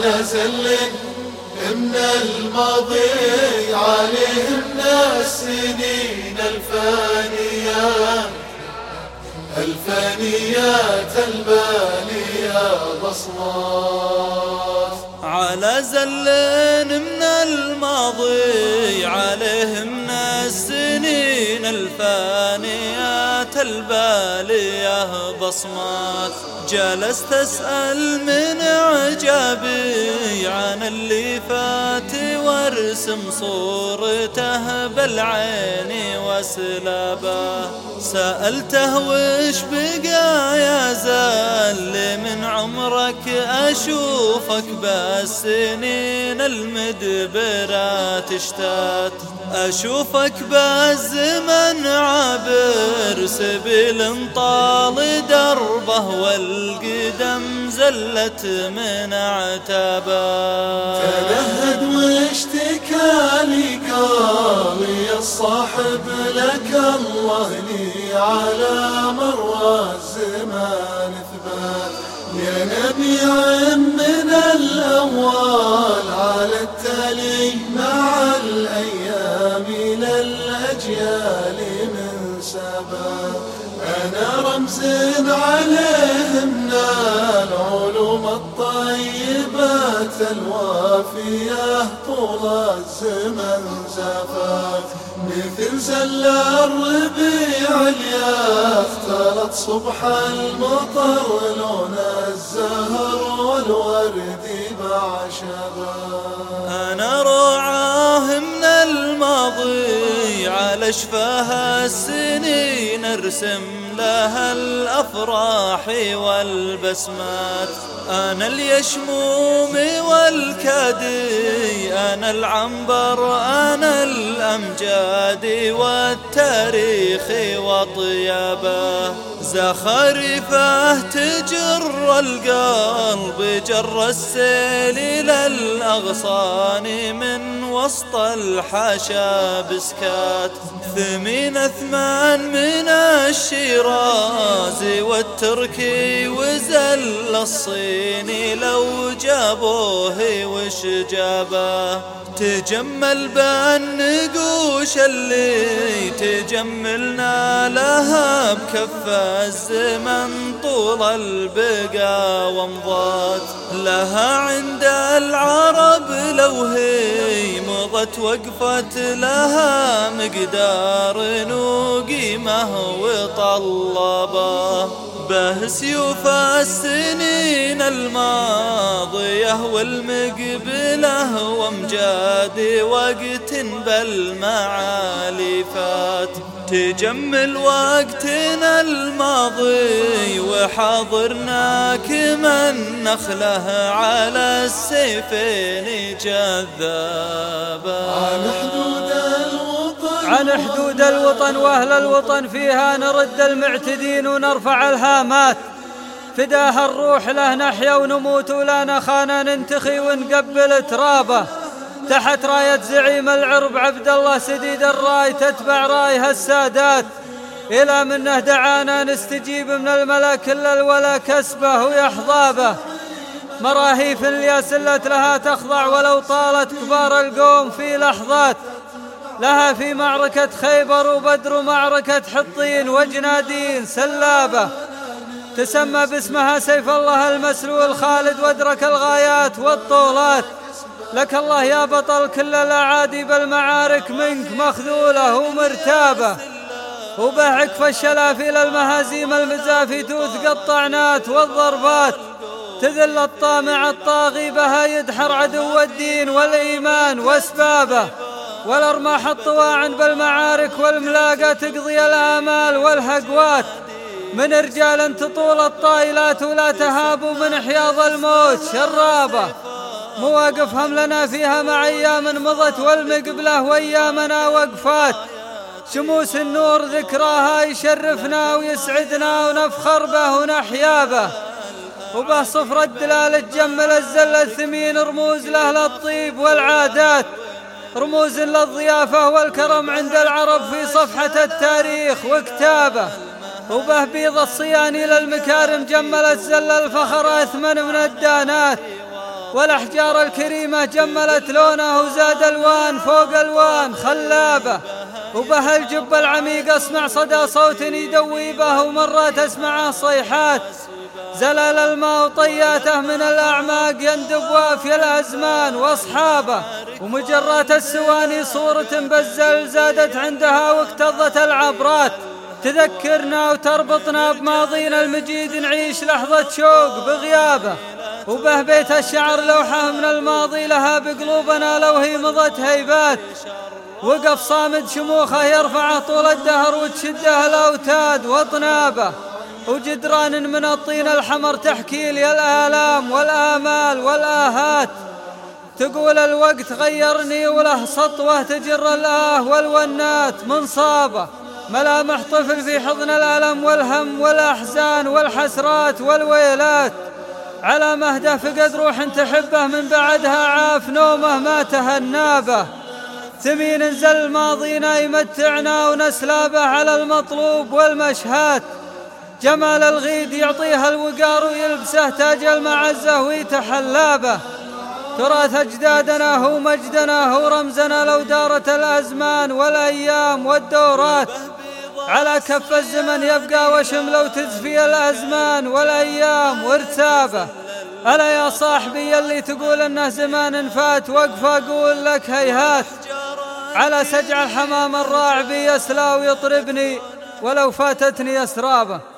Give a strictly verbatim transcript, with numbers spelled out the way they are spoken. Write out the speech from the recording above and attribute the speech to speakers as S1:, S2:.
S1: على زل من الماضي عليهم السنين الفانيات الفانيات البالية بصمات.
S2: على زل من الماضي عليهم السنين الفانيات البالية بصمات. جلست أسأل من إعجابي عن اللي فات وارسم صورته بالعين وسلابه. سألته وش بقى يا زل من عمرك أشوفك بالسنين المدبرة تشتات. أشوفك بالزمن عابر سبيل طال دربه والقدم زلت من عتابه.
S1: تنهد واشتكى لي قال يا الصاحب لك الله لي على مر الزمان ثبات. يا نبيع من الأول على التالي مع الأيام للأجيال من سبات. أنا رمز عليه من العلوم الطيبات الوافية طول الزمن زفات. مثل زل الربيع اليختلط صبح المطر لون الزهر والورد بعشبات.
S2: أنا رعاه من الماضي على شفاها السنين ارسم لها الأفراح والبسمات. أنا اليشموم والكادي أنا العنبر أنا الأمجاد والتاريخ وطيابه. زخارفه تجر القلب جر السيل إلى الأغصان من وسط الحاشا بسكات. ثمين أثمان من الشيراز والتركي وزل الصيني لو جابوه وش جابه. تجمل بالنقوش اللي تجملنا لها بكف الزمن طول البقا ومضات. لها عند العرب لو هي مضت وقفت لها مقدار وقيمه وطلبه. به سيوف السنين الماضية والمقبلة وامجاد وقت بالمعالي فات. تجمل وقتنا الماضي وحاضرنا كمن نخله على السيفين جذابا.
S1: عن حدود الوطن
S3: عن حدود الوطن وأهل الوطن فيها نرد المعتدين ونرفع الهامات. فداها الروح له نحيا ونموت ولا نخانا ننتخي ونقبل ترابه. تحت راية زعيم العرب عبد الله سديد الراي تتبع رايها السادات. إلى منه دعانا نستجيب من الملك إلا الولا كسبه ويحظابه. مراهيف اللي سلت لها تخضع ولو طالت كبار القوم في لحظات. لها في معركة خيبر وبدر ومعركة حطين وجنادين سلابة. تسمى باسمها سيف الله المسلول خالد وادرك الغايات والطولات. لك الله يا بطل كل الأعادي بالمعارك منك مخذولة ومرتابة. وبه عكف الشلافيل المهازيم المزافي توث قطعنات والضربات. تذل الطامع الطاغي بها يدحر عدو الدين والإيمان واسبابه. والأرماح الطواعن بالمعارك والملاقة تقضي الآمال والهقوات. من رجال تطول الطائلات ولا تهابوا من حياض الموت شرابة. مواقفهم لنا فيها مع أيام مضت والمقبلة وأيامنا وقفات. شموس النور ذكراها يشرفنا ويسعدنا ونفخر به ونحيا به. وبه صفر الدلال تجمل الزل الثمين رموز له للطيب والعادات. رموز للضيافة والكرم عند العرب في صفحة التاريخ وكتابه. وبه بيض الصياني للمكارم جمل الزل الفخر أثمن من الدانات. والأحجار الكريمة جملت لونه وزاد ألوان فوق ألوان خلابة. وبه الجب العميق أسمع صدى صوت يدوي به، ومرات أسمعه صيحات زلال الماء وطياته من الأعماق يندب وافي الأزمان وأصحابه. ومجرات السواني صورة بزل زادت عندها واكتظت العبرات، تذكرنا وتربطنا بماضينا المجيد نعيش لحظة شوق بغيابه. وبه بيت الشعر لوحة من الماضي لها بقلوبنا لو هي مضت هيبات، وقف صامد شموخه يرفعه طول الدهر وتشده الأوتاد وطنابه. وجدران من الطين الحمر تحكي لي الآلام والآمال والآهات، تقول الوقت غيرني وله سطوة تجر الآه والونات من صابه. ملامح طفل في حضن الألم والهم والأحزان والحسرات والويلات، على مهده فقد روح تحبه من بعدها عاف نومه ما تهنابه. ثمين نزل ماضينا يمتعنا ونسلابه على المطلوب والمشهات، جمال الغيد يعطيها الوقار ويلبسه تاج المعزة ويتحلابه. تراث أجدادنا هو مجدنا هو رمزنا لو دارت الأزمان والأيام والدورات، على كف الزمن يبقى وشم لو تزفي الأزمان والأيام وارتابه. ألا يا صاحبي اللي تقول أنه زمان فات، وقف أقول لك هيهات، على سجع الحمام الراعبي يسلى ويطربني ولو فاتتني أسرابه.